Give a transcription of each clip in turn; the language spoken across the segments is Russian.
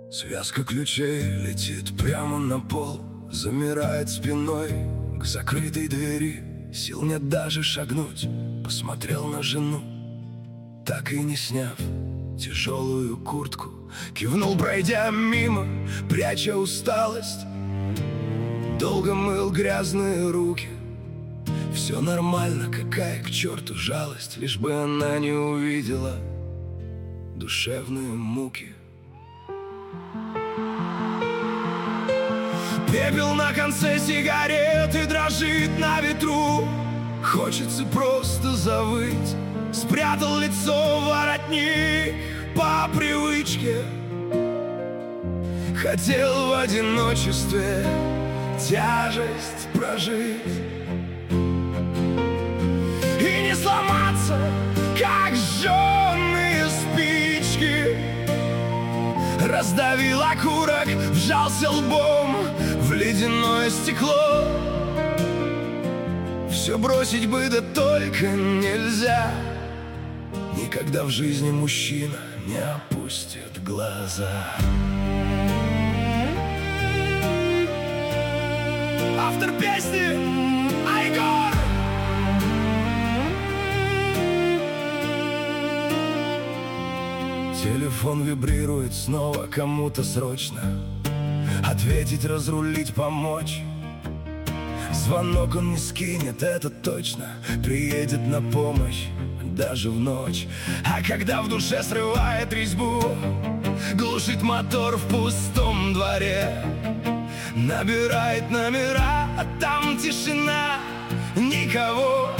Связка ключей летит прямо на пол, замирает спиной к закрытой двери. Сил нет даже шагнуть. Посмотрел на жену, так и не сняв тяжелую куртку. Кивнул, пройдя мимо, пряча усталость. Долго мыл грязные руки. Все нормально, какая к черту жалость, лишь бы она не увидела душевные муки. Пепел на конце сигареты дрожит на ветру. Хочется просто завыть. Спрятал лицо в воротник по привычке. Хотел в одиночестве тяжесть прожить и не сломаться, как сжёные спички. Раздавил окурок, вжался лбом в ледяное стекло. Все бросить бы, да только нельзя. Никогда в жизни мужчина не опустит глаза. Автор песни Айгор. Телефон вибрирует снова, кому-то срочно ответить, разрулить, помочь. Звонок он не скинет, это точно. Приедет на помощь даже в ночь. А когда в душе срывает резьбу, глушит мотор в пустом дворе, набирает номера, а там тишина, никого.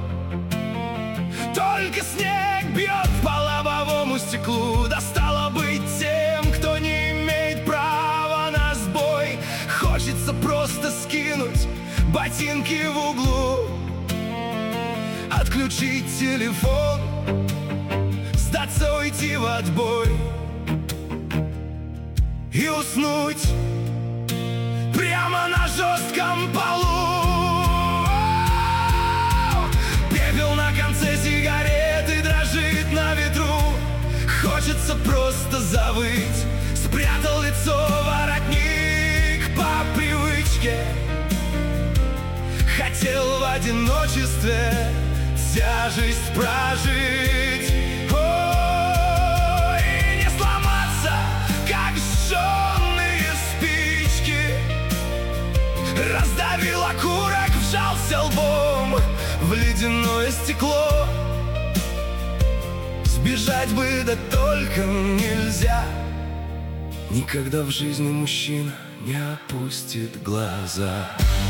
Только снег бьет по лобовому стеклу. Да стало быть тем, кто не имеет права на сбой. Хочется просто скинуть ботинки в углу, отключить телефон, сдаться, уйти в отбой и уснуть прямо на жестком полу. Пепел на конце сигареты дрожит на ветру. Хочется просто завыть. Спрятал лицо в воротник по привычке. Хотел в одиночестве тяжесть прожить. Ой, и не сломаться, как сжёные спички. Раздавил окурок, вжался лбом в ледяное стекло. Сбежать бы, да только нельзя. Никогда в жизни мужчина не опустит глаза.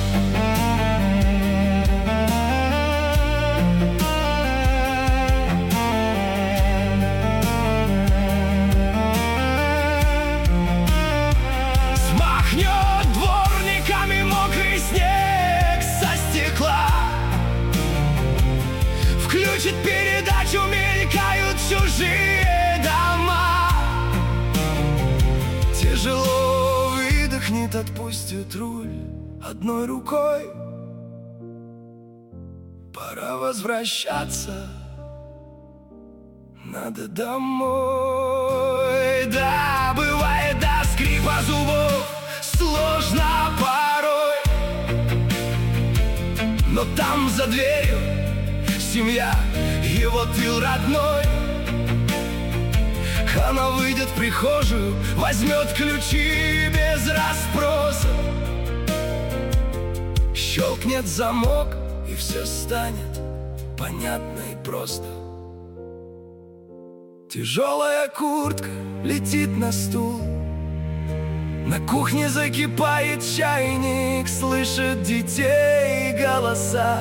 Смахнет дворниками мокрый снег со стекла. Включит передачу, мелькают чужие дома. Тяжело выдохнет, отпустит руль одной рукой. Пора возвращаться, надо домой. Да, бывает до скрипа зубов сложно порой, но там за дверью семья, его тыл родной. Она выйдет в прихожую, возьмет ключи без расспроса. Щелкнет замок, и все станет понятно и просто. Тяжелая куртка летит на стул. На кухне закипает чайник, слышит детей голоса.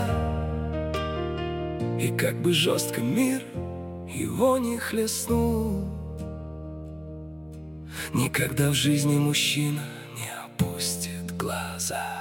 И как бы жестко мир его не хлестнул, никогда в жизни мужчина не опустит глаза.